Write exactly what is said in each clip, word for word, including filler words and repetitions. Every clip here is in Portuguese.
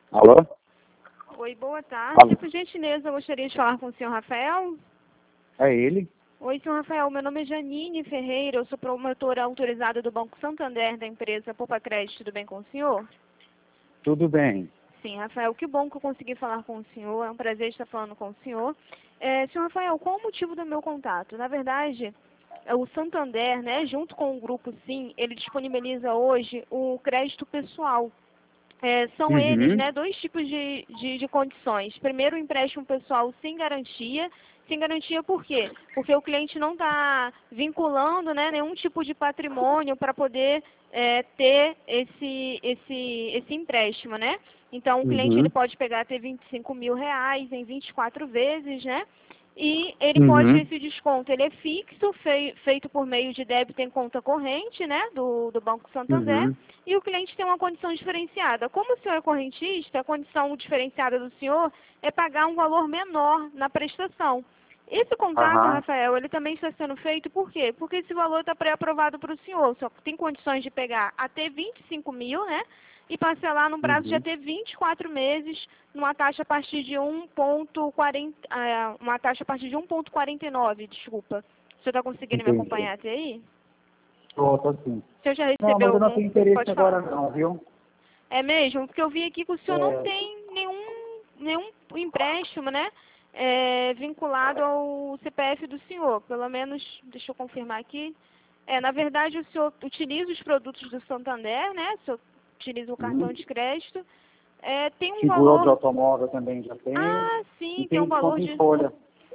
Alô? Oi, boa tarde. Alô? Por gentileza, eu gostaria de falar com o senhor Rafael. É ele? Oi, senhor Rafael. Meu nome é Janine Ferreira. Eu sou promotora autorizada do Banco Santander, da empresa Poupa Crédito. Tudo bem com o senhor? Tudo bem. Sim, Rafael. Que bom que eu consegui falar com o senhor. É um prazer estar falando com o senhor. É, senhor Rafael, qual o motivo do meu contato? Na verdade, o Santander, né, junto com o Grupo Sim, ele disponibiliza hoje o crédito pessoal. É, são eles, Uhum. né, dois tipos de, de, de condições. Primeiro, o empréstimo pessoal sem garantia. Sem garantia por quê? Porque o cliente não está vinculando, né, nenhum tipo de patrimônio para poder é, ter esse, esse, esse empréstimo, né? Então, o cliente ele Uhum. pode pegar até vinte e cinco mil reais em vinte e quatro vezes, né? E ele pode, Uhum. esse desconto, ele é fixo, fei, feito por meio de débito em conta corrente, né, do, do Banco Santander, Uhum. e o cliente tem uma condição diferenciada. Como o senhor é correntista, a condição diferenciada do senhor é pagar um valor menor na prestação. Esse contrato, Aham. Rafael, ele também está sendo feito por quê? Porque esse valor está pré-aprovado para o senhor. Só tem condições de pegar até vinte e cinco mil, né? E parcelar no prazo de Uhum. até vinte e quatro meses, numa taxa a partir de um vírgula quarenta, ah, uma taxa a partir de um vírgula quarenta e nove, desculpa. O senhor está conseguindo me Entendi. acompanhar até aí? Tô, tô sim. O senhor já Não, mas recebeu eu não algum... tenho interesse Pode falar. agora não, viu? É mesmo? Porque eu vi aqui que o senhor não É, tem nenhum, nenhum empréstimo, né? É, vinculado ao C P F do senhor. Pelo menos, deixa eu confirmar aqui. É, na verdade, o senhor utiliza os produtos do Santander, né? O senhor utiliza o cartão hum. de crédito. É, tem um Seguro de valor... automóvel também já tenho. Ah, E sim, tem tem um valor desconto em de... folha.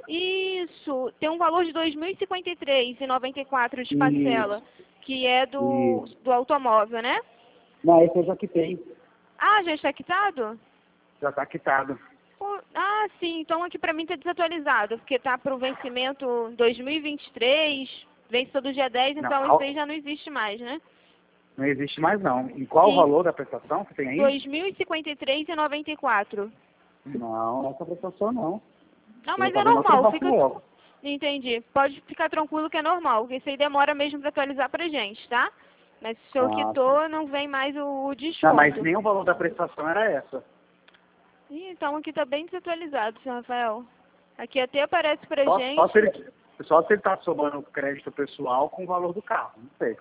Isso, tem um valor de dois mil e cinquenta e três reais e noventa e quatro centavos de E, parcela, que é do, e... do automóvel, né? Não, esse eu já quitei. Ah, já está quitado? Já tá quitado. Pô, ah, sim, então aqui pra mim está desatualizado, porque tá para o vencimento dois mil e vinte e três, vence todo dia dez, Não, então isso aí qual- já não existe mais, né? não existe mais não. E qual o Sim, valor da prestação que tem aí? dois mil e cinquenta e três reais e noventa e quatro centavos. Não, essa prestação não. Não, Eu vou mas é fazer outra normal, fica... Rafael. Entendi. Pode ficar tranquilo que é normal, porque isso aí demora mesmo para atualizar pra gente, tá? Mas se o senhor Ah, quitou, não vem mais o, o não, mas desconto. nem o valor da prestação era essa. Ih, então aqui tá bem desatualizado, senhor Rafael. Aqui até aparece pra Só, só se gente... ele só se ele tá somando o crédito pessoal com o valor do carro, não sei.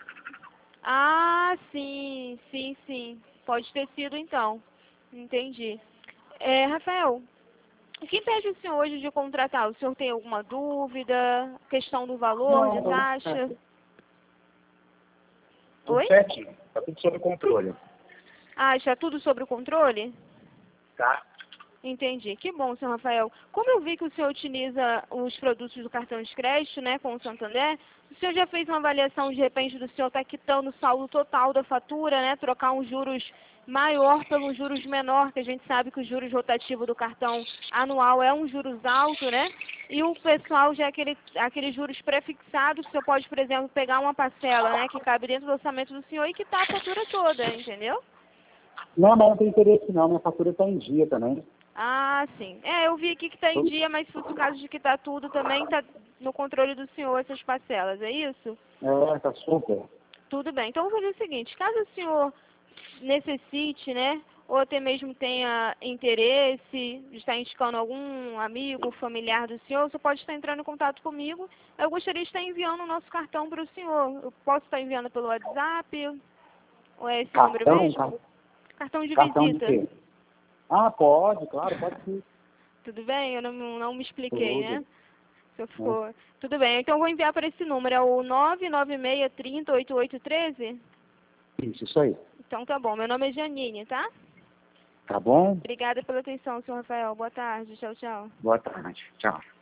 Ah, sim, sim, sim. Pode ter sido então. Entendi. É, Rafael, o que impede o senhor hoje de contratar? O senhor tem alguma dúvida? Questão do valor, de Não, não, taxa? é, tudo Oi? certinho, tá tudo sob controle. Ah, está tudo sob o controle? Tá? Entendi. Que bom, senhor Rafael. Como eu vi que o senhor utiliza os produtos do cartão de crédito, né, com o Santander, o senhor já fez uma avaliação, de repente, do senhor estar quitando o saldo total da fatura, né, trocar um juros maior pelos juros menor, que a gente sabe que o juros rotativo do cartão anual é um juros alto, né, e o pessoal já é aquele, aquele juros prefixado, o senhor pode, por exemplo, pegar uma parcela, né, que cabe dentro do orçamento do senhor e quitar a fatura toda, entendeu? Não, mas não tem interesse não, minha fatura tá em dia também. Ah, sim. É, eu vi aqui que está em dia, mas se fosse o caso de quitar tudo, também está no controle do senhor essas parcelas, é isso? É, tá super. Tudo bem. Então, eu vou fazer o seguinte, caso o senhor necessite, né, ou até mesmo tenha interesse de estar indicando algum amigo, familiar do senhor, você pode estar entrando em contato comigo. Eu gostaria de estar enviando o nosso cartão para o senhor. Eu posso estar enviando pelo WhatsApp, ou é esse número Cartão? mesmo? Car- Cartão de Cartão de visita. quê? Ah, pode, claro, pode sim. Tudo bem? Eu não, não me expliquei, Tudo. né? Se eu Né? ficou... Tudo bem, então eu vou enviar para esse número, é o nove nove seis, trinta, oitenta e oito treze? Isso, isso aí. Então tá bom, meu nome é Janine, tá? Tá bom? Obrigada pela atenção, senhor Rafael. Boa tarde, tchau, tchau. Boa tarde. Tchau.